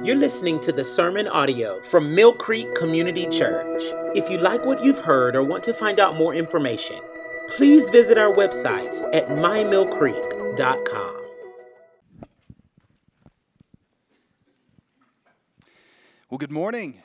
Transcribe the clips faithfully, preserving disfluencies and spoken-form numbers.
You're listening to the sermon audio from Mill Creek Community Church. If you like what you've heard or want to find out more information, please visit our website at my mill creek dot com. Well, good morning.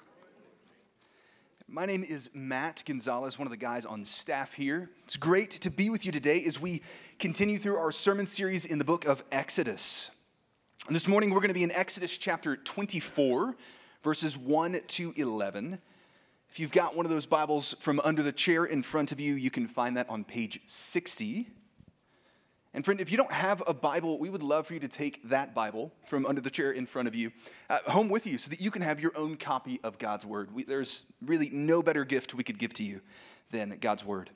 My name is Matt Gonzalez, one of the guys on staff here. It's great to be with you today as we continue through our sermon series in the book of Exodus. And this morning we're going to be in Exodus chapter twenty-four, verses one to eleven. If you've got one of those Bibles from under the chair in front of you, you can find that on page sixty. And friend, if you don't have a Bible, we would love for you to take that Bible from under the chair in front of you uh, home with you so that you can have your own copy of God's Word. We, there's really no better gift we could give to you than God's Word.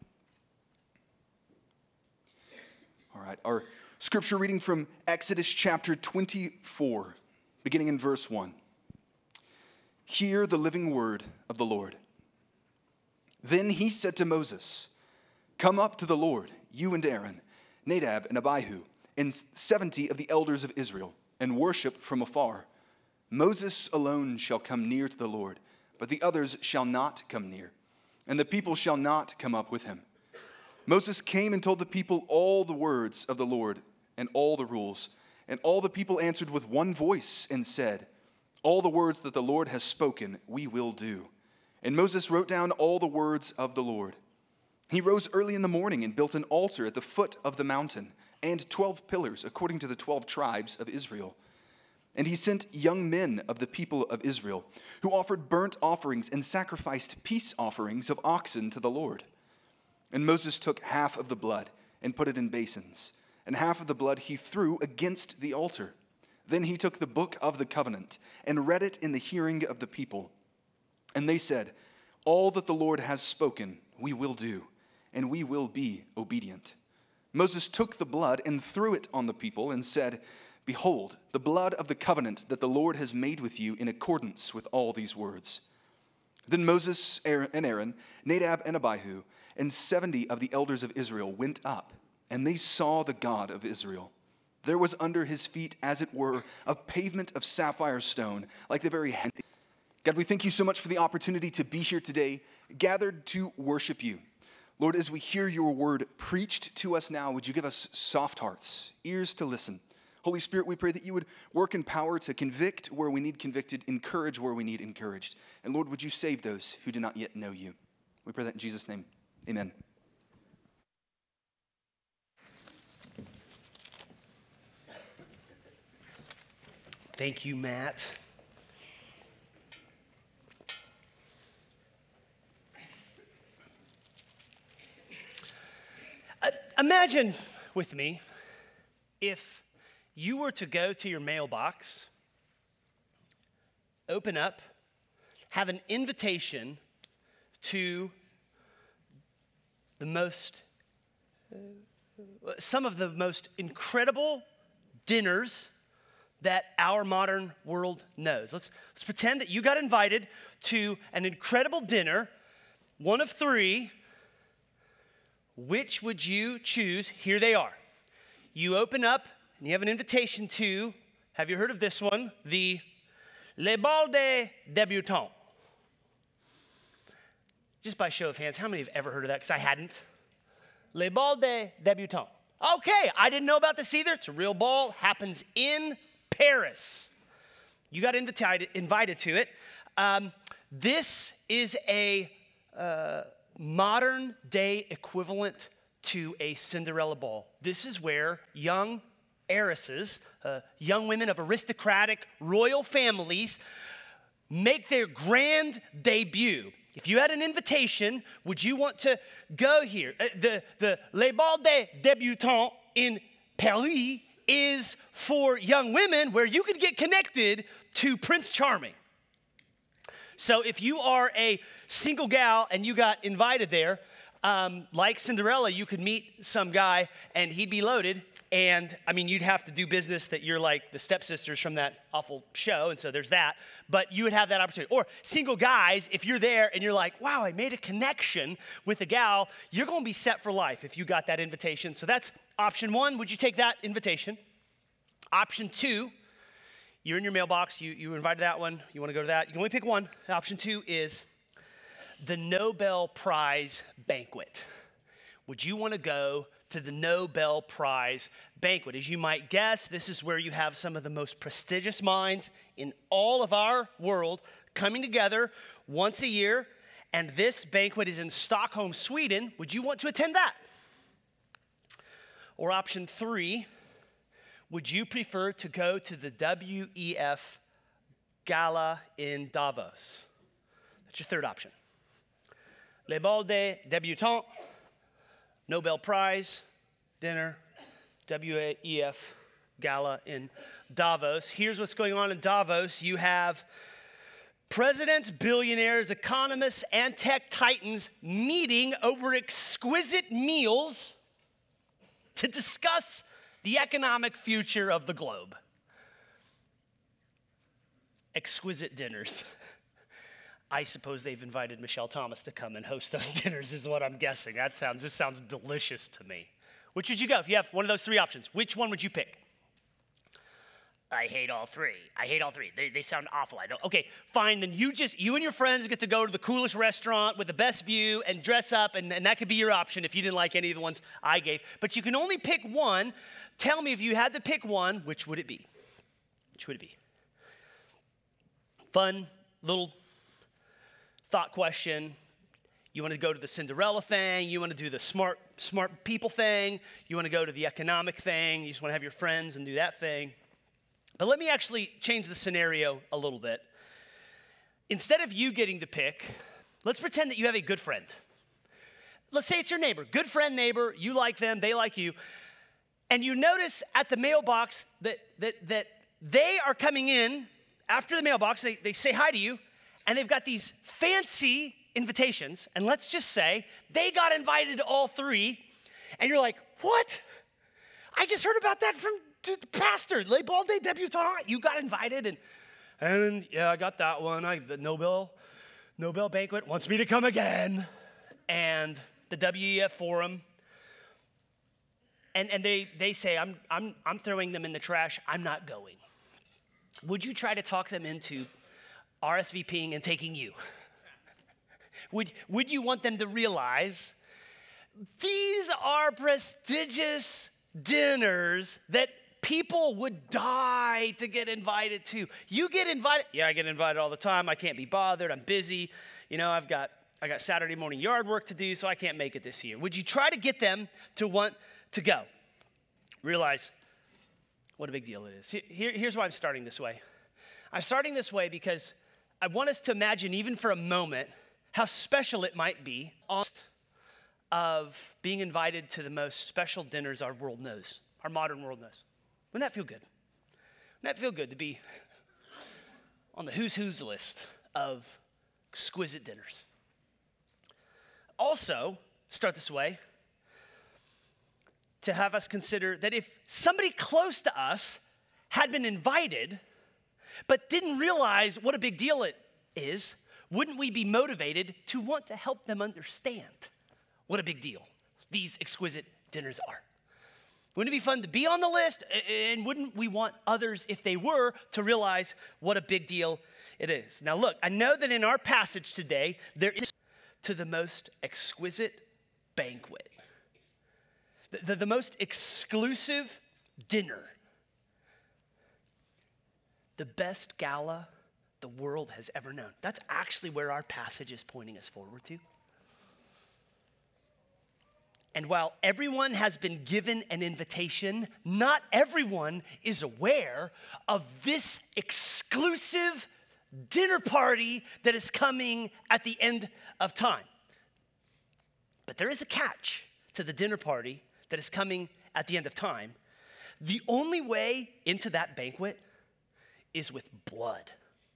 All right, our scripture reading from Exodus chapter twenty-four, beginning in verse one. Hear the living word of the Lord. Then he said to Moses, "Come up to the Lord, you and Aaron, Nadab and Abihu, and seventy of the elders of Israel, and worship from afar. Moses alone shall come near to the Lord, but the others shall not come near, and the people shall not come up with him." Moses came and told the people all the words of the Lord and all the rules. And all the people answered with one voice and said, "All the words that the Lord has spoken, we will do." And Moses wrote down all the words of the Lord. He rose early in the morning and built an altar at the foot of the mountain and twelve pillars according to the twelve tribes of Israel. And he sent young men of the people of Israel who offered burnt offerings and sacrificed peace offerings of oxen to the Lord. And Moses took half of the blood and put it in basins, and half of the blood he threw against the altar. Then he took the book of the covenant and read it in the hearing of the people. And they said, "All that the Lord has spoken, we will do, and we will be obedient." Moses took the blood and threw it on the people and said, "Behold, the blood of the covenant that the Lord has made with you in accordance with all these words." Then Moses and Aaron, Nadab and Abihu, and seventy of the elders of Israel went up, and they saw the God of Israel. There was under his feet, as it were, a pavement of sapphire stone, like the very hand. God, we thank you so much for the opportunity to be here today, gathered to worship you. Lord, as we hear your word preached to us now, would you give us soft hearts, ears to listen? Holy Spirit, we pray that you would work in power to convict where we need convicted, encourage where we need encouraged. And Lord, would you save those who do not yet know you? We pray that in Jesus' name. Amen. Thank you, Matt. Uh, imagine with me if you were to go to your mailbox, open up, have an invitation to the most, uh, some of the most incredible dinners that our modern world knows. Let's, let's pretend that you got invited to an incredible dinner, one of three. Which would you choose? Here they are. You open up and you have an invitation to, have you heard of this one? The Le Bal des Débutants. Just by show of hands, how many have ever heard of that? Because I hadn't. Le Bal des Débutants. Okay, I didn't know about this either. It's a real ball. Happens in Paris. You got invited, invited to it. Um, this is a uh, modern day equivalent to a Cinderella ball. This is where young heiresses, uh, young women of aristocratic royal families, make their grand debut. If you had an invitation, would you want to go here? Uh, the, the Le Bal des Débutants in Paris is for young women where you could get connected to Prince Charming. So if you are a single gal and you got invited there, um, like Cinderella, you could meet some guy and he'd be loaded. And I mean, you'd have to do business that you're like the stepsisters from that awful show. And so there's that. But you would have that opportunity. Or single guys, if you're there and you're like, wow, I made a connection with a gal, you're going to be set for life if you got that invitation. So that's option one. Would you take that invitation? Option two, You're in your mailbox. You, you invited that one. You want to go to that. You can only pick one. Option two is the Nobel Prize banquet. Would you want to go to the Nobel Prize banquet? As you might guess, this is where you have some of the most prestigious minds in all of our world coming together once a year, and this banquet is in Stockholm, Sweden. Would you want to attend that? Or option three, would you prefer to go to the W E F Gala in Davos? That's your third option. Le Bal des Débutants, Nobel Prize dinner, W E F Gala in Davos. Here's what's going on in Davos. You have presidents, billionaires, economists, and tech titans meeting over exquisite meals to discuss the economic future of the globe. Exquisite dinners. I suppose they've invited Michelle Thomas to come and host those dinners is what I'm guessing. That sounds, this sounds delicious to me. Which would you go if you have one of those three options? Which one would you pick? I hate all three. I hate all three. They, they sound awful. I don't. Okay, fine. Then you just, you and your friends get to go to the coolest restaurant with the best view and dress up, and, and that could be your option if you didn't like any of the ones I gave. But you can only pick one. Tell me, if you had to pick one, which would it be? Which would it be? Fun little thought question. You want to go to the Cinderella thing. You want to do the smart, smart people thing. You want to go to the economic thing. You just want to have your friends and do that thing. But let me actually change the scenario a little bit. Instead of you getting to pick, let's pretend that you have a good friend. Let's say it's your neighbor, good friend, neighbor. You like them, they like you. And you notice at the mailbox that, that, that they are coming in after the mailbox. They, they say hi to you, and they've got these fancy invitations. And let's just say they got invited to all three. And you're like, what? I just heard about that from the pastor, Le Bal des Débutants. You got invited, and and yeah, I got that one. I, the Nobel Nobel banquet wants me to come again, and the W E F forum. And and they they say I'm I'm I'm throwing them in the trash. I'm not going. Would you try to talk them into R S V Ping and taking you? Would would you want them to realize these are prestigious dinners that people would die to get invited to? You get invited. Yeah, I get invited all the time. I can't be bothered. I'm busy. You know, I've got I got Saturday morning yard work to do, so I can't make it this year. Would you try to get them to want to go? Realize what a big deal it is. Here, here's why I'm starting this way. I'm starting this way because I want us to imagine, even for a moment, how special it might be of being invited to the most special dinners our world knows, our modern world knows. Wouldn't that feel good? Wouldn't that feel good to be on the who's who's list of exquisite dinners? Also, start this way, to have us consider that if somebody close to us had been invited but didn't realize what a big deal it is, wouldn't we be motivated to want to help them understand what a big deal these exquisite dinners are? Wouldn't it be fun to be on the list? And wouldn't we want others, if they were, to realize what a big deal it is? Now look, I know that in our passage today, there is to the most exquisite banquet, the, the, the most exclusive dinner, the best gala the world has ever known. That's actually where our passage is pointing us forward to. And while everyone has been given an invitation, not everyone is aware of this exclusive dinner party that is coming at the end of time. But there is a catch to the dinner party that is coming at the end of time. The only way into that banquet is with blood.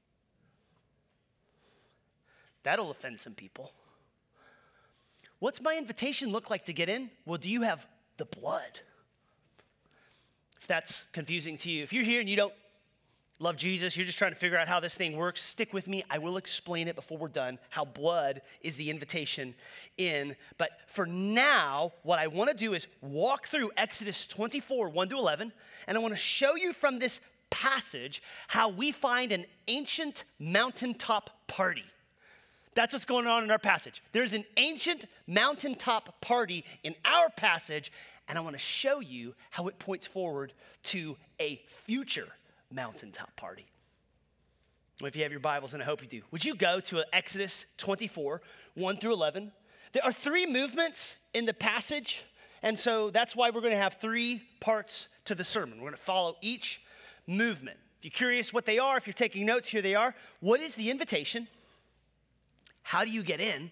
That'll offend some people. What's my invitation look like to get in? Well, do you have the blood? If that's confusing to you, if you're here and you don't love Jesus, you're just trying to figure out how this thing works, stick with me. I will explain it before we're done, how blood is the invitation in. But for now, what I want to do is walk through Exodus twenty-four, one to eleven, and I want to show you from this passage how we find an ancient mountaintop party. That's what's going on in our passage. There's an ancient mountaintop party in our passage, and I want to show you how it points forward to a future mountaintop party. Well, if you have your Bibles, and I hope you do, would you go to Exodus twenty-four, one through eleven? There are three movements in the passage, and so that's why we're going to have three parts to the sermon. We're going to follow each movement. If you're curious what they are, if you're taking notes, here they are. What is the invitation? How do you get in?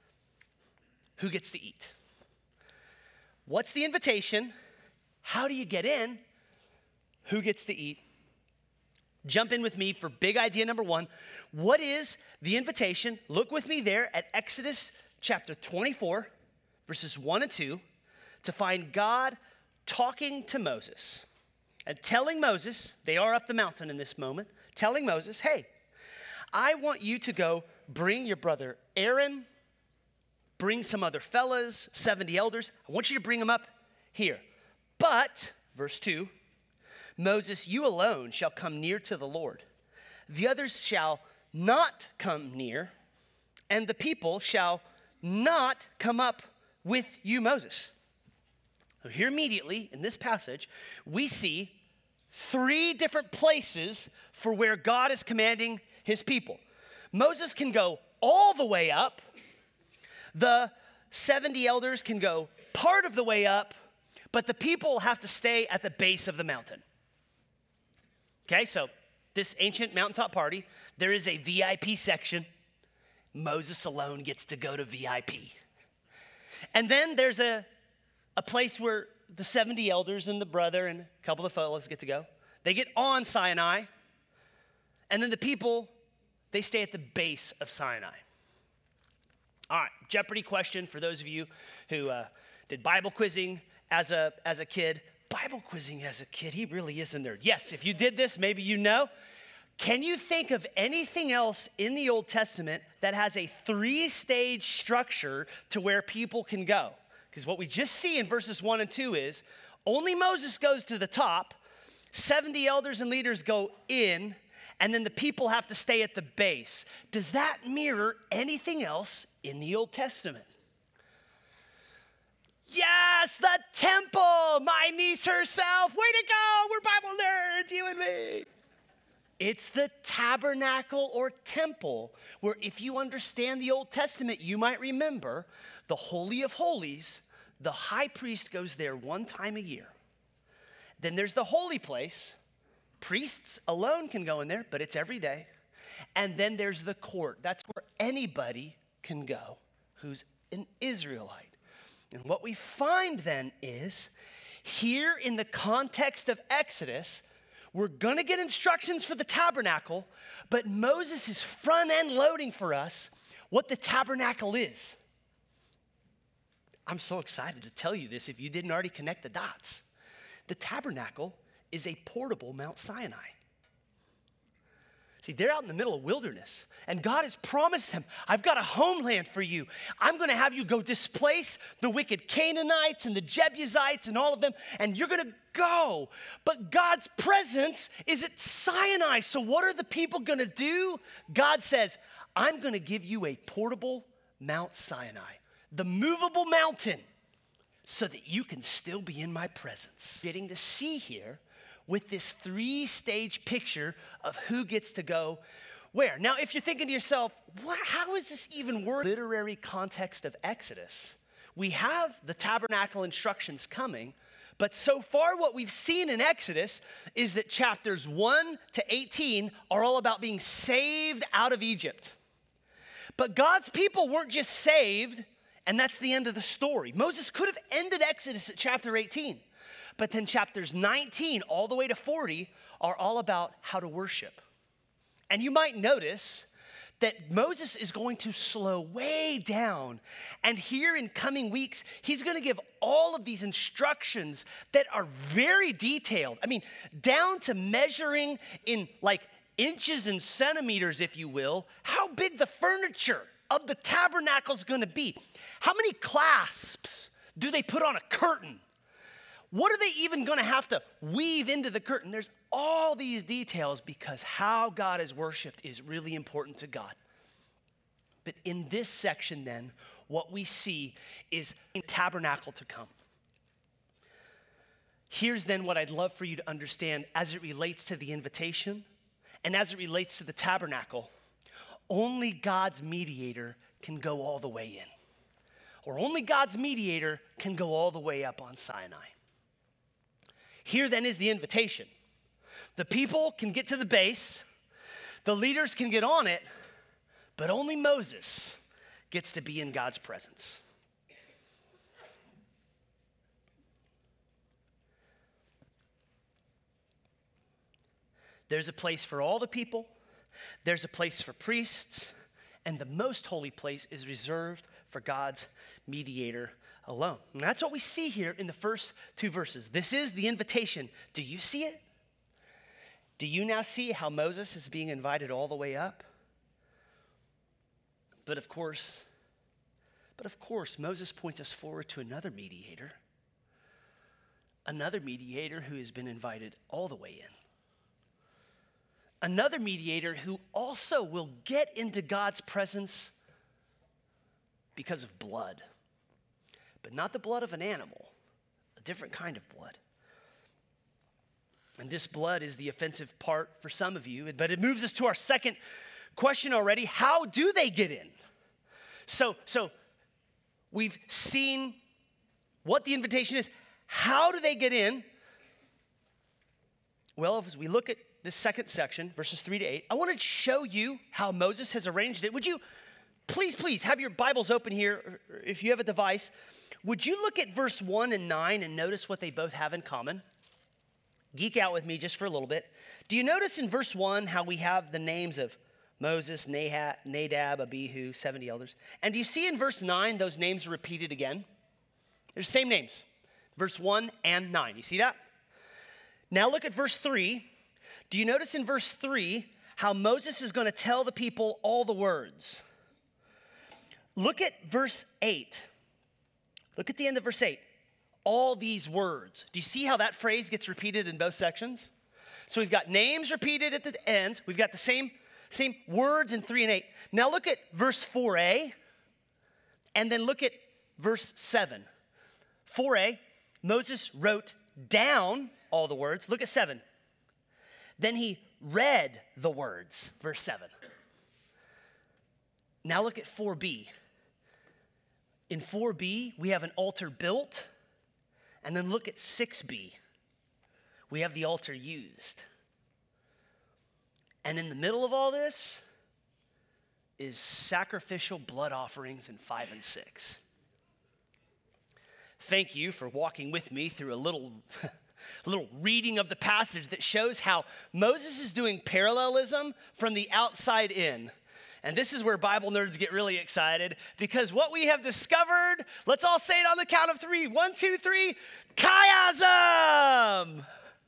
Who gets to eat? What's the invitation? How do you get in? Who gets to eat? Jump in with me for big idea number one. What is the invitation? Look with me there at Exodus chapter twenty-four, verses one and two, to find God talking to Moses and telling Moses, they are up the mountain in this moment, telling Moses, hey, I want you to go bring your brother Aaron, bring some other fellas, seventy elders. I want you to bring them up here. But, verse two, Moses, you alone shall come near to the Lord. The others shall not come near, and the people shall not come up with you, Moses. So here immediately in this passage, we see three different places for where God is commanding his people. Moses can go all the way up. The seventy elders can go part of the way up, but the people have to stay at the base of the mountain. Okay, so this ancient mountaintop party, there is a V I P section. Moses alone gets to go to V I P. And then there's a, a place where the seventy elders and the brother and a couple of fellows get to go. They get on Sinai, and then the people, they stay at the base of Sinai. All right, Jeopardy question for those of you who uh, did Bible quizzing as a, as a kid. Bible quizzing as a kid, he really is a nerd. Yes, if you did this, maybe you know. Can you think of anything else in the Old Testament that has a three-stage structure to where people can go? Because what we just see in verses one and two is only Moses goes to the top, seventy elders and leaders go in, and then the people have to stay at the base. Does that mirror anything else in the Old Testament? Yes, the temple, my niece herself. Way to go, we're Bible nerds, you and me. It's the tabernacle or temple where if you understand the Old Testament, you might remember the Holy of Holies. The high priest goes there one time a year. Then there's the holy place. Priests alone can go in there, but it's every day. And then there's the court. That's where anybody can go who's an Israelite. And what we find then is, here in the context of Exodus, we're going to get instructions for the tabernacle, but Moses is front-end loading for us what the tabernacle is. I'm so excited to tell you this if you didn't already connect the dots. The tabernacle is a portable Mount Sinai. See, they're out in the middle of wilderness, and God has promised them, I've got a homeland for you. I'm going to have you go displace the wicked Canaanites and the Jebusites and all of them, and you're going to go. But God's presence is at Sinai, so what are the people going to do? God says, I'm going to give you a portable Mount Sinai, the movable mountain, so that you can still be in my presence. Getting to see here with this three-stage picture of who gets to go where. Now, if you're thinking to yourself, what, how is this even worth literary context of Exodus? We have the tabernacle instructions coming, but so far what we've seen in Exodus is that chapters one to eighteen are all about being saved out of Egypt. But God's people weren't just saved, and that's the end of the story. Moses could have ended Exodus at chapter eighteen. But then chapters nineteen all the way to forty are all about how to worship. And you might notice that Moses is going to slow way down. And here in coming weeks, he's going to give all of these instructions that are very detailed. I mean, down to measuring in like inches and centimeters, if you will, how big the furniture of the tabernacle is going to be. How many clasps do they put on a curtain? what are they even going to have to weave into the curtain? There's all these details because how God is worshiped is really important to God. But in this section then, what we see is a tabernacle to come. Here's then what I'd love for you to understand as it relates to the invitation and as it relates to the tabernacle. Only God's mediator can go all the way in. Or only God's mediator can go all the way up on Sinai. Here then is the invitation. The people can get to the base, the leaders can get on it, but only Moses gets to be in God's presence. There's a place for all the people, there's a place for priests, and the most holy place is reserved for God's mediator alone. And that's what we see here in the first two verses. This is the invitation. Do you see it? Do you now see how Moses is being invited all the way up? But of course, but of course, Moses points us forward to another mediator, another mediator who has been invited all the way in. Another mediator who also will get into God's presence because of blood, but not the blood of an animal, a different kind of blood. And this blood is the offensive part for some of you, but it moves us to our second question already. How do they get in? So, so we've seen what the invitation is. How do they get in? Well, as we look at this second section, verses three to eight, I want to show you how Moses has arranged it. Would you please, please have your Bibles open here, or if you have a device. Would you look at verse one and nine and notice what they both have in common? Geek out with me just for a little bit. Do you notice in verse one how we have the names of Moses, Nadab, Abihu, seventy elders? And do you see in verse nine those names are repeated again? They're the same names, verse one and nine. You see that? Now look at verse three. Do you notice in verse three how Moses is going to tell the people all the words? Look at verse eight. Look at the end of verse eight. All these words. Do you see how that phrase gets repeated in both sections? So we've got names repeated at the ends. We've got the same, same words in three and eight. Now look at verse four a, and then look at verse seven. four a, Moses wrote down all the words. Look at seven. Then he read the words, verse seven. Now look at four b. In four b, we have an altar built. And then look at six b. We have the altar used. And in the middle of all this is sacrificial blood offerings in five and six. Thank you for walking with me through a little, a little reading of the passage that shows how Moses is doing parallelism from the outside in. And this is where Bible nerds get really excited, because what we have discovered, let's all say it on the count of three. One, two, three, chiasm.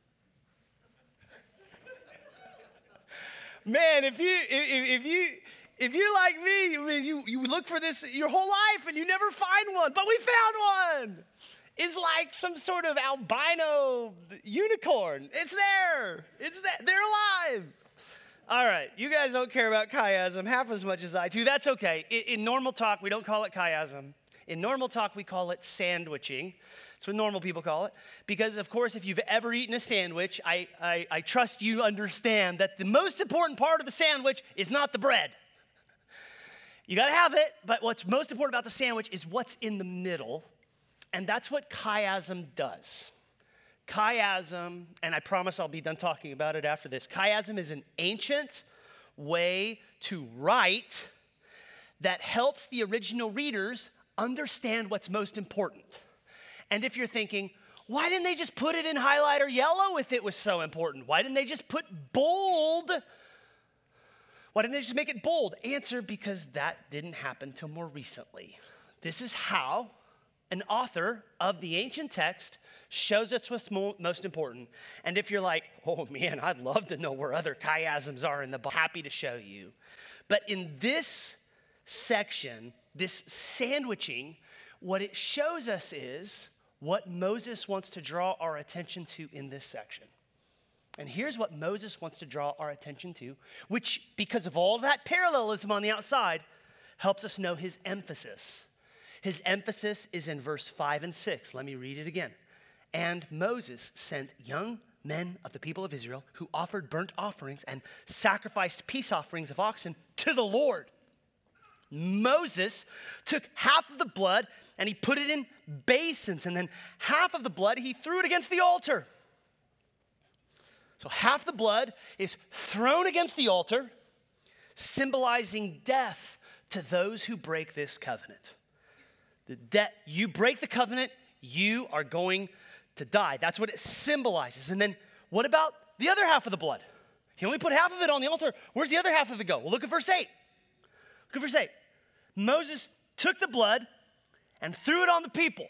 Man, if you if, if you if you're like me, I mean, you you look for this your whole life and you never find one, but we found one. It's like some sort of albino unicorn. It's there. It's there. They're alive. All right, you guys don't care about chiasm half as much as I do. That's okay. In, in normal talk, we don't call it chiasm. In normal talk, we call it sandwiching. That's what normal people call it. Because, of course, if you've ever eaten a sandwich, I, I, I trust you understand that the most important part of the sandwich is not the bread. You got to have it, but what's most important about the sandwich is what's in the middle. And that's what chiasm does. Chiasm, and I promise I'll be done talking about it after this. Chiasm is an ancient way to write that helps the original readers understand what's most important. And if you're thinking, why didn't they just put it in highlighter yellow if it was so important? Why didn't they just put bold? Why didn't they just make it bold? Answer, because that didn't happen till more recently. This is how an author of the ancient text shows us what's mo- most important. And if you're like, oh man, I'd love to know where other chiasms are in the Bible, happy to show you. But in this section, this sandwiching, what it shows us is what Moses wants to draw our attention to in this section. And here's what Moses wants to draw our attention to, which, because of all that parallelism on the outside, helps us know his emphasis. His emphasis is in verse five and six. Let me read it again. And Moses sent young men of the people of Israel who offered burnt offerings and sacrificed peace offerings of oxen to the Lord. Moses took half of the blood and he put it in basins, and then half of the blood he threw it against the altar. So half the blood is thrown against the altar, symbolizing death to those who break this covenant. The debt, you break the covenant, you are going to die. That's what it symbolizes. And then what about the other half of the blood? He only put half of it on the altar. Where's the other half of it go? Well, look at verse eight. Look at verse eight. Moses took the blood and threw it on the people.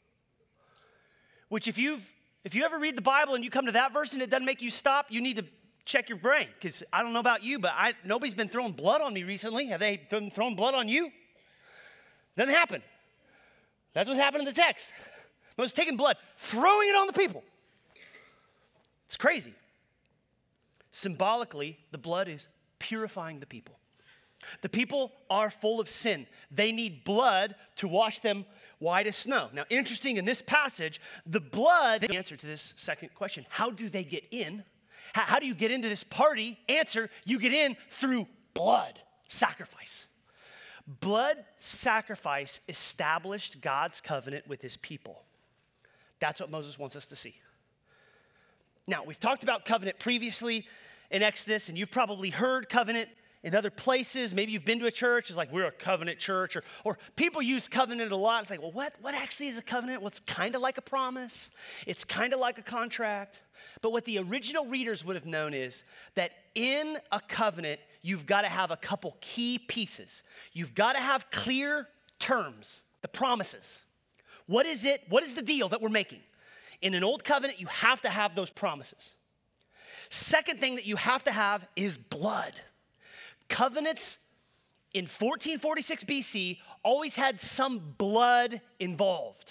Which if you've if you ever read the Bible and you come to that verse and it doesn't make you stop, you need to check your brain. Because I don't know about you, but I, nobody's been throwing blood on me recently. Have they been throwing blood on you? Doesn't happen. That's what's happened in the text. Moses taking blood, throwing it on the people. It's crazy. Symbolically, the blood is purifying the people. The people are full of sin. They need blood to wash them white as snow. Now, interesting, in this passage, the blood, the answer to this second question, how do they get in? How, how do you get into this party? Answer, you get in through blood sacrifice. Blood sacrifice established God's covenant with his people. That's what Moses wants us to see. Now, we've talked about covenant previously in Exodus, and you've probably heard covenant in other places. Maybe you've been to a church, it's like, we're a covenant church, or, or people use covenant a lot. It's like, well, what, what actually is a covenant? Well, it's kind of like a promise. It's kind of like a contract. But what the original readers would have known is that in a covenant, you've got to have a couple key pieces. You've got to have clear terms, the promises. What is it? What is the deal that we're making? In an old covenant, you have to have those promises. Second thing that you have to have is blood. Covenants in fourteen forty-six B C always had some blood involved.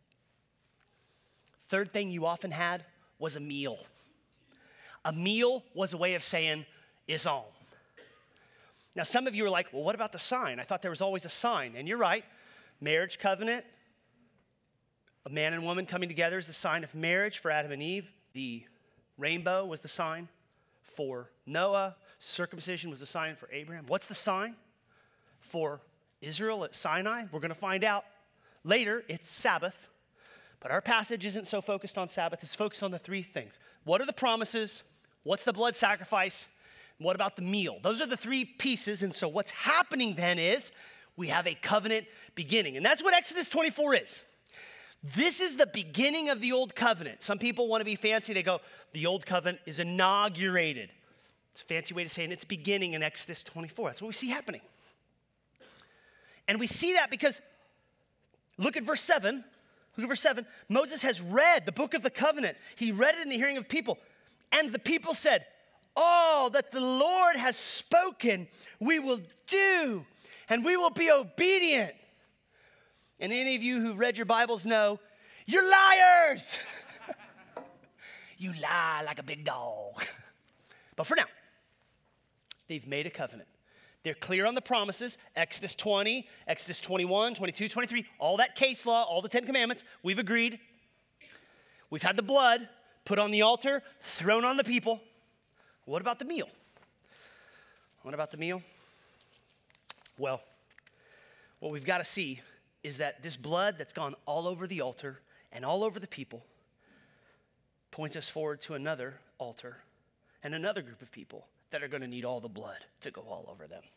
Third thing you often had was a meal. A meal was a way of saying, it's on. Now, some of you are like, well, what about the sign? I thought there was always a sign. And you're right. Marriage covenant, a man and woman coming together is the sign of marriage for Adam and Eve. The rainbow was the sign for Noah. Circumcision was the sign for Abraham. What's the sign for Israel at Sinai? We're going to find out later. It's Sabbath. But our passage isn't so focused on Sabbath. It's focused on the three things. What are the promises? What's the blood sacrifice? What about the meal? Those are the three pieces. And so what's happening then is we have a covenant beginning. And that's what Exodus twenty-four is. This is the beginning of the old covenant. Some people want to be fancy. They go, the old covenant is inaugurated. It's a fancy way to saying it's beginning in Exodus twenty-four. That's what we see happening. And we see that because look at verse seven. Look at verse seven. Moses has read the book of the covenant. He read it in the hearing of people. And the people said, all that the Lord has spoken, we will do, and we will be obedient. And any of you who've read your Bibles know, you're liars. You lie like a big dog. But for now, they've made a covenant. They're clear on the promises. Exodus twenty, Exodus twenty-one, twenty-two, twenty-three, all that case law, all the Ten Commandments, we've agreed. We've had the blood put on the altar, thrown on the people. What about the meal? What about the meal? Well, what we've got to see is that this blood that's gone all over the altar and all over the people points us forward to another altar and another group of people that are going to need all the blood to go all over them.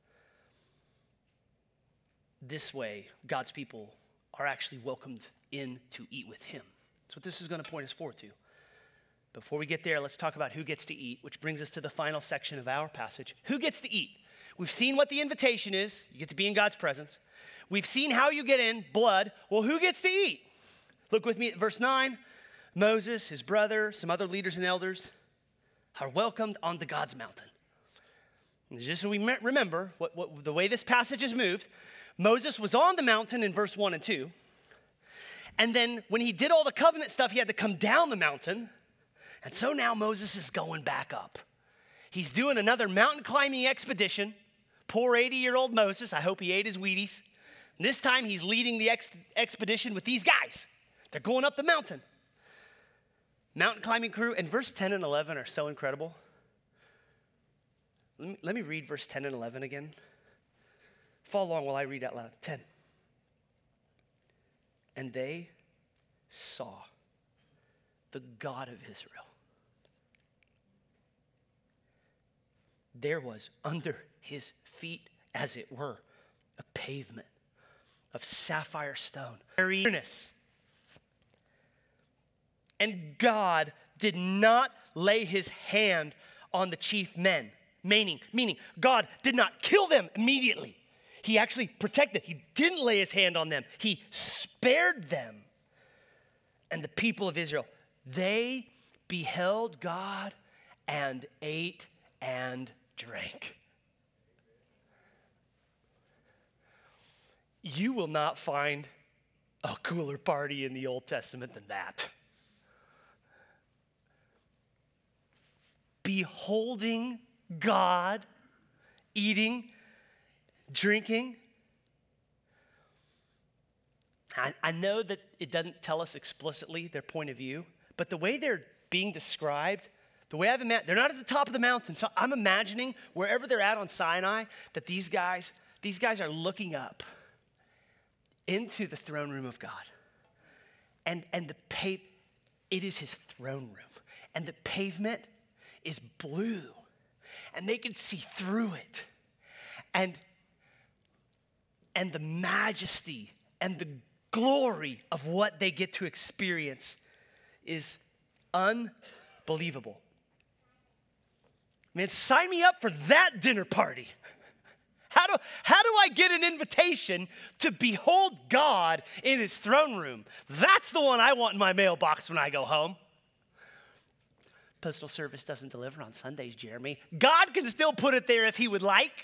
This way, God's people are actually welcomed in to eat with him. That's what this is going to point us forward to. Before we get there, let's talk about who gets to eat, which brings us to the final section of our passage. Who gets to eat? We've seen what the invitation is. You get to be in God's presence. We've seen how you get in, blood. Well, who gets to eat? Look with me at verse nine. Moses, his brother, some other leaders and elders are welcomed onto God's mountain. And just so we remember what, what, the way this passage is moved, Moses was on the mountain in verse one and two. And then when he did all the covenant stuff, he had to come down the mountain. And so now Moses is going back up. He's doing another mountain climbing expedition. Poor eighty-year-old Moses. I hope he ate his Wheaties. And this time he's leading the ex- expedition with these guys. They're going up the mountain. Mountain climbing crew. And verse ten and eleven are so incredible. Let me, let me read verse ten and eleven again. Follow along while I read out loud. ten. And they saw the God of Israel. There was under his feet, as it were, a pavement of sapphire stone. And God did not lay his hand on the chief men, meaning, meaning God did not kill them immediately. He actually protected. He didn't lay his hand on them. He spared them. And the people of Israel, they beheld God and ate and drank. You will not find a cooler party in the Old Testament than that. Beholding God, eating, drinking. I, I know that it doesn't tell us explicitly their point of view, but the way they're being described, the way I've imagined, they're not at the top of the mountain, so I'm imagining wherever they're at on Sinai, that these guys, these guys are looking up into the throne room of God. And, and the pa- it is his throne room. And the pavement is blue. And they can see through it. And, and the majesty and the glory of what they get to experience is unbelievable. Man, sign me up for that dinner party. How do, how do I get an invitation to behold God in his throne room? That's the one I want in my mailbox when I go home. Postal Service doesn't deliver on Sundays, Jeremy. God can still put it there if he would like.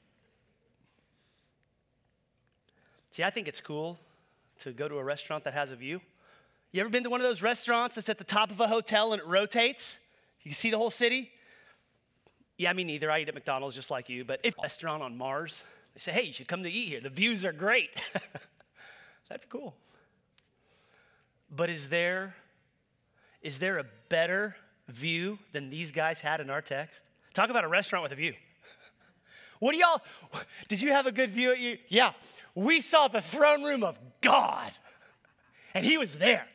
See, I think it's cool to go to a restaurant that has a view. You ever been to one of those restaurants that's at the top of a hotel and it rotates? You can see the whole city? Yeah, me neither. I eat at McDonald's just like you. But if a restaurant on Mars, they say, hey, you should come to eat here. The views are great. That'd be cool. But is there, is there a better view than these guys had in our text? Talk about a restaurant with a view. What do y'all, did you have a good view at you? Yeah, we saw the throne room of God. And he was there.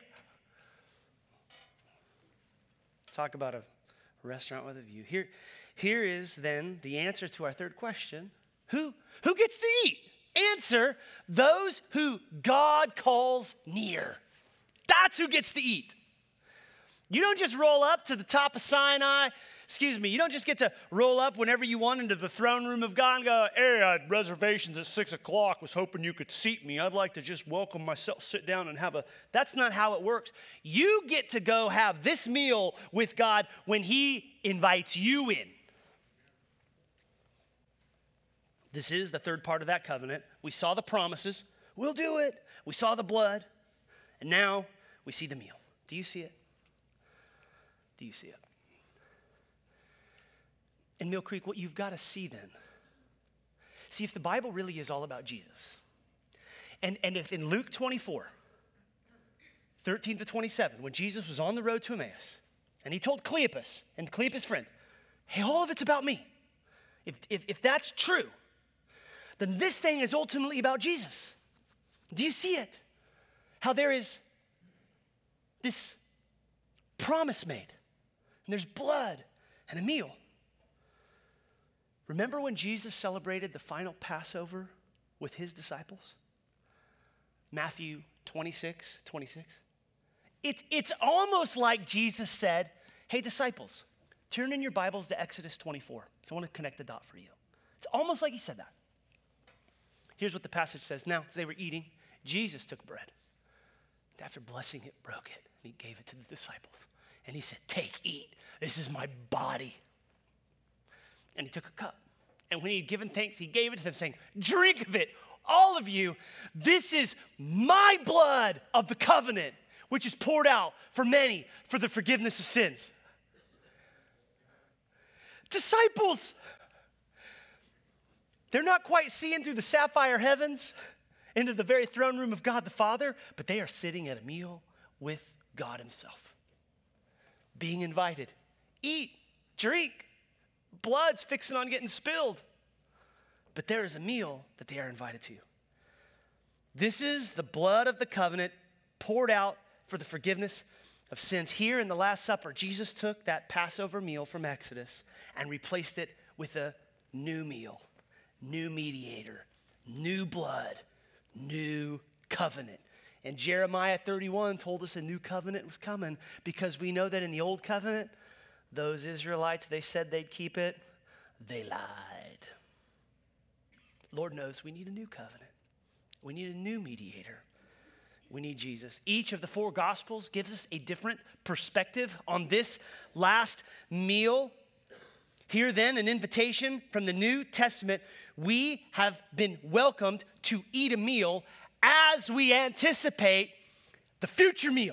Talk about a restaurant with a view. Here, here is then the answer to our third question. Who, who gets to eat? Answer, those who God calls near. That's who gets to eat. You don't just roll up to the top of Sinai. Excuse me, you don't just get to roll up whenever you want into the throne room of God and go, hey, I had reservations at six o'clock, was hoping you could seat me. I'd like to just welcome myself, sit down and have a, that's not how it works. You get to go have this meal with God when he invites you in. This is the third part of that covenant. We saw the promises. We'll do it. We saw the blood. And now we see the meal. Do you see it? Do you see it? In Mill Creek, what you've got to see then, see if the Bible really is all about Jesus. And, and if in Luke twenty-four, thirteen to twenty-seven, when Jesus was on the road to Emmaus, and he told Cleopas and Cleopas' friend, hey, all of it's about me. If, if, if that's true, then this thing is ultimately about Jesus. Do you see it? How there is this promise made, and there's blood and a meal. Remember when Jesus celebrated the final Passover with his disciples? Matthew twenty-six, twenty-six. It's, it's almost like Jesus said, hey, disciples, turn in your Bibles to Exodus twenty-four. So I want to connect the dot for you. It's almost like he said that. Here's what the passage says. Now, as they were eating, Jesus took bread. After blessing it, broke it, and he gave it to the disciples. And he said, take, eat. This is my body. And he took a cup. And when he had given thanks, he gave it to them, saying, drink of it, all of you, this is my blood of the covenant, which is poured out for many for the forgiveness of sins. Disciples, they're not quite seeing through the sapphire heavens into the very throne room of God the Father, but they are sitting at a meal with God himself, being invited. Eat, drink, blood's fixing on getting spilled. But there is a meal that they are invited to. This is the blood of the covenant poured out for the forgiveness of sins. Here in the Last Supper, Jesus took that Passover meal from Exodus and replaced it with a new meal, new mediator, new blood, new covenant. And Jeremiah thirty-one told us a new covenant was coming because we know that in the old covenant, those Israelites, they said they'd keep it, they lied. Lord knows we need a new covenant. We need a new mediator. We need Jesus. Each of the four Gospels gives us a different perspective on this last meal. Here then, an invitation from the New Testament. We have been welcomed to eat a meal as we anticipate the future meal.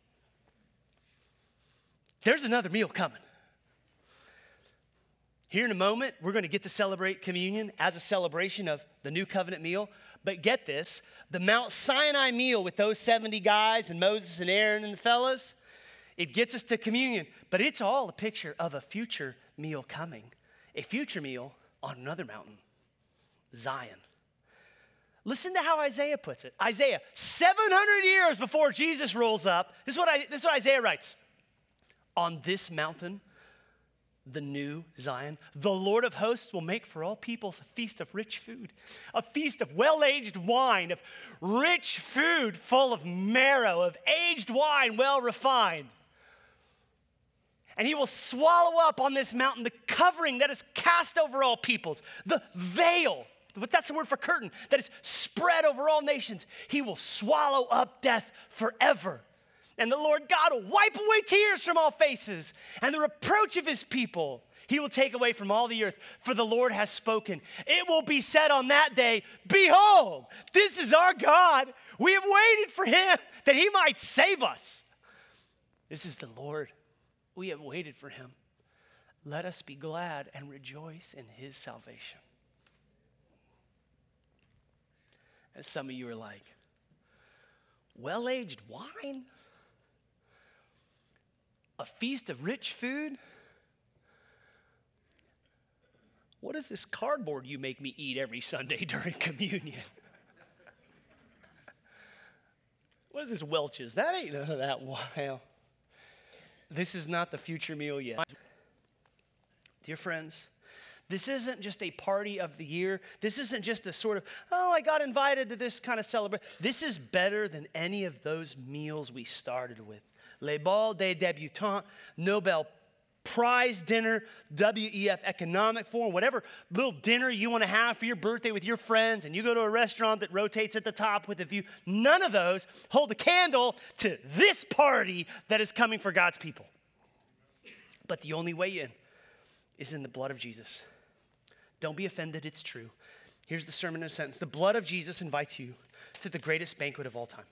There's another meal coming. Here in a moment, we're going to get to celebrate communion as a celebration of the new covenant meal. But get this, the Mount Sinai meal with those seventy guys and Moses and Aaron and the fellas, it gets us to communion. But it's all a picture of a future meal coming. A future meal on another mountain, Zion. Listen to how Isaiah puts it. Isaiah, seven hundred years before Jesus rolls up, this is what, I, this is what Isaiah writes. On this mountain, the new Zion, the Lord of hosts will make for all peoples a feast of rich food, a feast of well-aged wine, of rich food full of marrow, of aged wine well refined. And he will swallow up on this mountain the covering that is cast over all peoples, the veil, but that's the word for curtain, that is spread over all nations. He will swallow up death forever. And the Lord God will wipe away tears from all faces, and the reproach of his people he will take away from all the earth, for the Lord has spoken. It will be said on that day, behold, this is our God. We have waited for him that he might save us. This is the Lord. We have waited for him. Let us be glad and rejoice in his salvation. And some of you are like, well-aged wine? A feast of rich food? What is this cardboard you make me eat every Sunday during communion? What is this Welch's? That ain't none of that wine. This is not the future meal yet. Dear friends, this isn't just a party of the year. This isn't just a sort of, oh, I got invited to this kind of celebration. This is better than any of those meals we started with. Les Bals des Débutants, Nobel Prize dinner, W E F Economic Forum, whatever little dinner you want to have for your birthday with your friends, and you go to a restaurant that rotates at the top with a view. None of those hold a candle to this party that is coming for God's people. But the only way in is in the blood of Jesus. Don't be offended, it's true. Here's the sermon in a sentence. The blood of Jesus invites you to the greatest banquet of all time.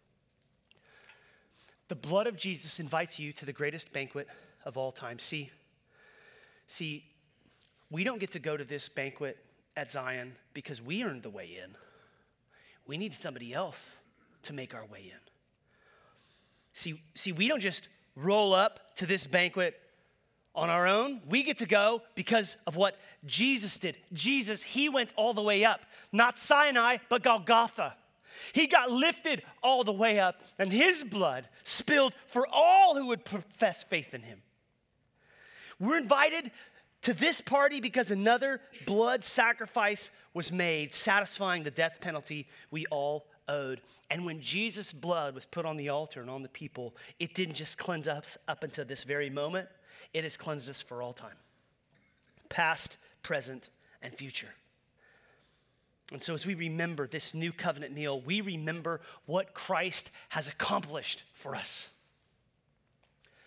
The blood of Jesus invites you to the greatest banquet of all time. See, see, we don't get to go to this banquet at Zion because we earned the way in. We need somebody else to make our way in. See, see, we don't just roll up to this banquet on our own. We get to go because of what Jesus did. Jesus, he went all the way up. Not Sinai, but Golgotha. He got lifted all the way up, and his blood spilled for all who would profess faith in him. We're invited to this party because another blood sacrifice was made, satisfying the death penalty we all owed. And when Jesus' blood was put on the altar and on the people, it didn't just cleanse us up until this very moment. It has cleansed us for all time, past, present, and future. And so as we remember this new covenant meal, we remember what Christ has accomplished for us.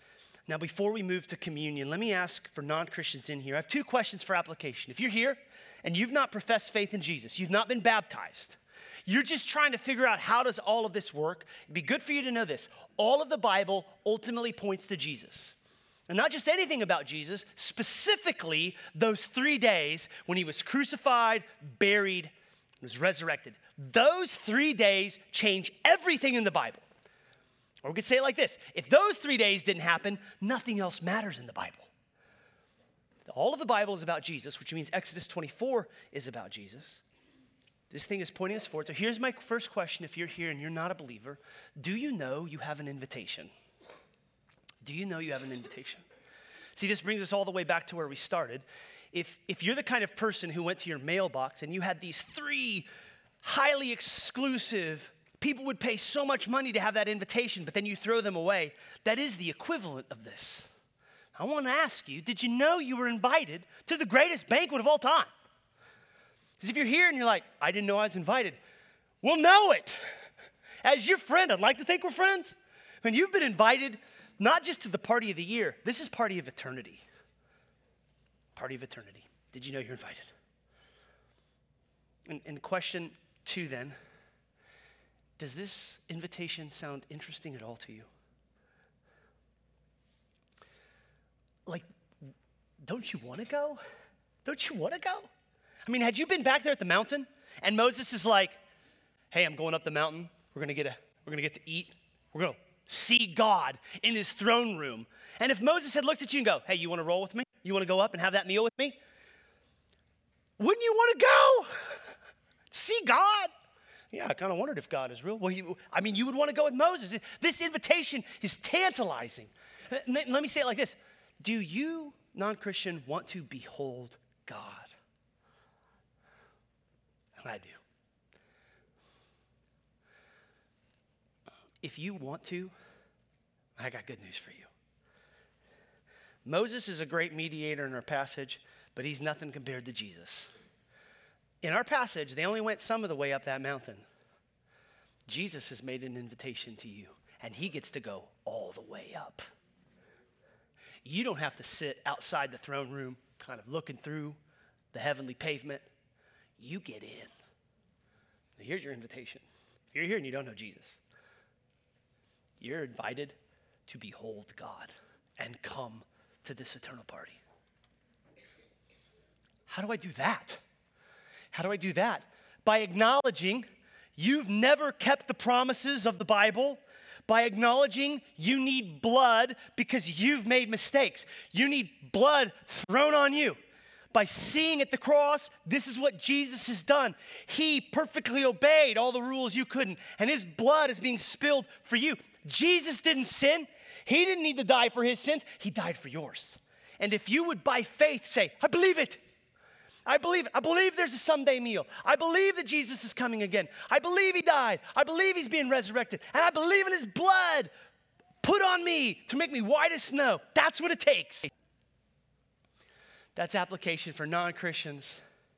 Now, before we move to communion, let me ask for non-Christians in here. I have two questions for application. If you're here and you've not professed faith in Jesus, you've not been baptized, you're just trying to figure out how does all of this work, it'd be good for you to know this. All of the Bible ultimately points to Jesus. And not just anything about Jesus, specifically those three days when he was crucified, buried, and was resurrected. Those three days change everything in the Bible. Or we could say it like this. If those three days didn't happen, nothing else matters in the Bible. All of the Bible is about Jesus, which means Exodus twenty-four is about Jesus. This thing is pointing us forward. So here's my first question. If you're here and you're not a believer, do you know you have an invitation? Do you know you have an invitation? See, this brings us all the way back to where we started. If, if you're the kind of person who went to your mailbox and you had these three highly exclusive, people would pay so much money to have that invitation, but then you throw them away, that is the equivalent of this. I want to ask you, did you know you were invited to the greatest banquet of all time? Because if you're here and you're like, I didn't know I was invited, well, know it. As your friend, I'd like to think we're friends. I mean, you've been invited not just to the party of the year, this is party of eternity. Party of eternity. Did you know you're invited? And, and question two then, does this invitation sound interesting at all to you? Like, don't you want to go? Don't you want to go? I mean, had you been back there at the mountain and Moses is like, hey, I'm going up the mountain. We're going to get a, we're going to get to eat. We're going to see God in his throne room. And if Moses had looked at you and go, hey, you want to roll with me? You want to go up and have that meal with me? Wouldn't you want to go? See God? Yeah, I kind of wondered if God is real. Well, he, I mean, you would want to go with Moses. This invitation is tantalizing. Let me say it like this. Do you, non-Christian, want to behold God? And I do. If you want to, I got good news for you. Moses is a great mediator in our passage, but he's nothing compared to Jesus. In our passage, they only went some of the way up that mountain. Jesus has made an invitation to you, and he gets to go all the way up. You don't have to sit outside the throne room, kind of looking through the heavenly pavement. You get in. Here's your invitation. If you're here and you don't know Jesus, you're invited to behold God and come to this eternal party. How do I do that? How do I do that? By acknowledging you've never kept the promises of the Bible, by acknowledging you need blood because you've made mistakes. You need blood thrown on you. By seeing at the cross, this is what Jesus has done. He perfectly obeyed all the rules you couldn't, and his blood is being spilled for you. Jesus didn't sin. He didn't need to die for his sins. He died for yours. And if you would, by faith, say, I believe it. I believe it. I believe there's a someday meal. I believe that Jesus is coming again. I believe he died. I believe he's being resurrected. And I believe in his blood put on me to make me white as snow. That's what it takes. That's application for non-Christians.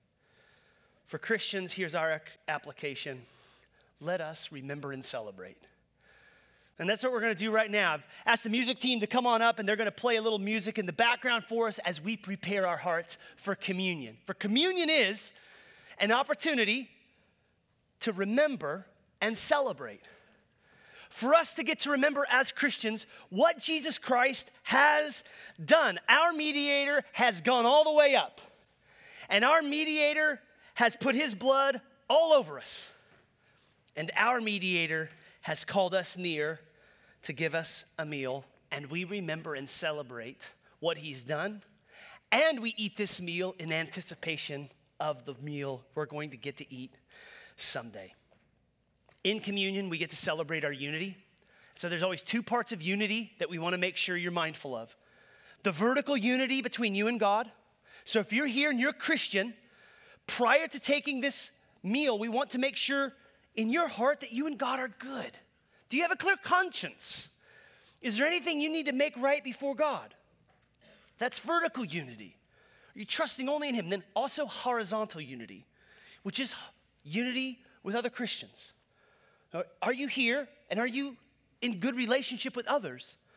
For Christians, here's our application. Let us remember and celebrate. And that's what we're going to do right now. I've asked the music team to come on up, and they're going to play a little music in the background for us as we prepare our hearts for communion. For communion is an opportunity to remember and celebrate. For us to get to remember as Christians what Jesus Christ has done. Our mediator has gone all the way up. And our mediator has put his blood all over us. And our mediator has called us near to give us a meal. And we remember and celebrate what he's done. And we eat this meal in anticipation of the meal we're going to get to eat someday. In communion, we get to celebrate our unity. So there's always two parts of unity that we want to make sure you're mindful of. The vertical unity between you and God. So if you're here and you're a Christian, prior to taking this meal, we want to make sure in your heart that you and God are good. Do you have a clear conscience? Is there anything you need to make right before God? That's vertical unity. Are you trusting only in him? Then also horizontal unity, which is unity with other Christians. Are you here and are you in good relationship with others?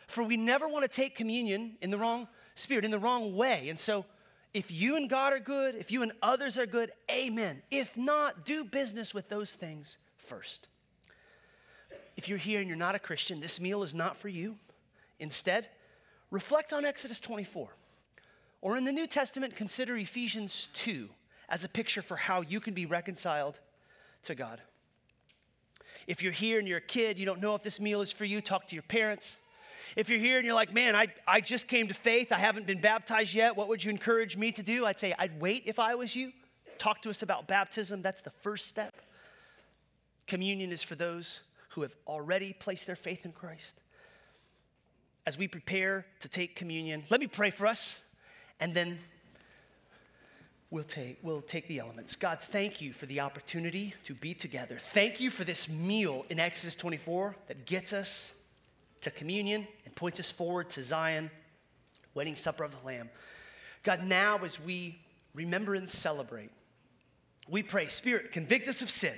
For we never want to take communion in the wrong spirit, in the wrong way. And so if you and God are good, if you and others are good, amen. If not, do business with those things first. If you're here and you're not a Christian, this meal is not for you. Instead, reflect on Exodus twenty-four. Or in the New Testament, consider Ephesians two as a picture for how you can be reconciled to God. If you're here and you're a kid, you don't know if this meal is for you, talk to your parents. If you're here and you're like, man, I, I just came to faith, I haven't been baptized yet, what would you encourage me to do? I'd say I'd wait if I was you. Talk to us about baptism. That's the first step. Communion is for those who have already placed their faith in Christ. As we prepare to take communion, let me pray for us, and then we'll take, we'll take the elements. God, thank you for the opportunity to be together. Thank you for this meal in Exodus twenty-four that gets us to communion and points us forward to Zion, wedding supper of the Lamb. God, now as we remember and celebrate, we pray, Spirit, convict us of sin.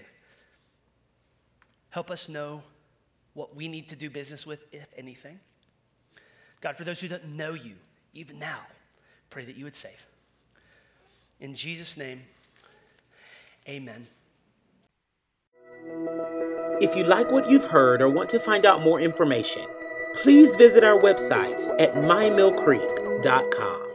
Help us know what we need to do business with, if anything. God, for those who don't know you, even now, pray that you would save. In Jesus' name, amen. If you like what you've heard or want to find out more information, please visit our website at my mill creek dot com.